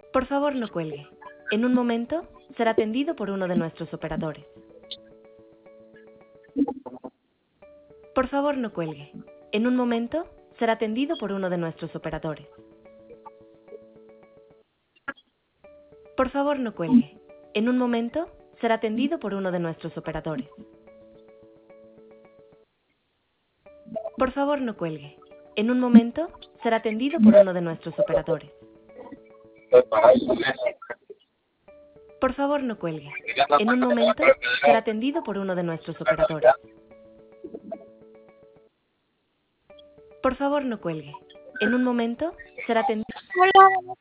Por favor, no cuelgue. En un momento será atendido por uno de nuestros operadores. Por favor, no cuelgue. En un momento será atendido por uno de nuestros operadores. Por favor, no cuelgue. En un momento será atendido por uno de nuestros operadores. Por favor, no cuelgue. En un momento será atendido por uno de nuestros operadores. Por favor, no cuelgue. En un momento será atendido por uno de nuestros operadores. Por favor, no cuelgue. En un momento será atendido. Hola,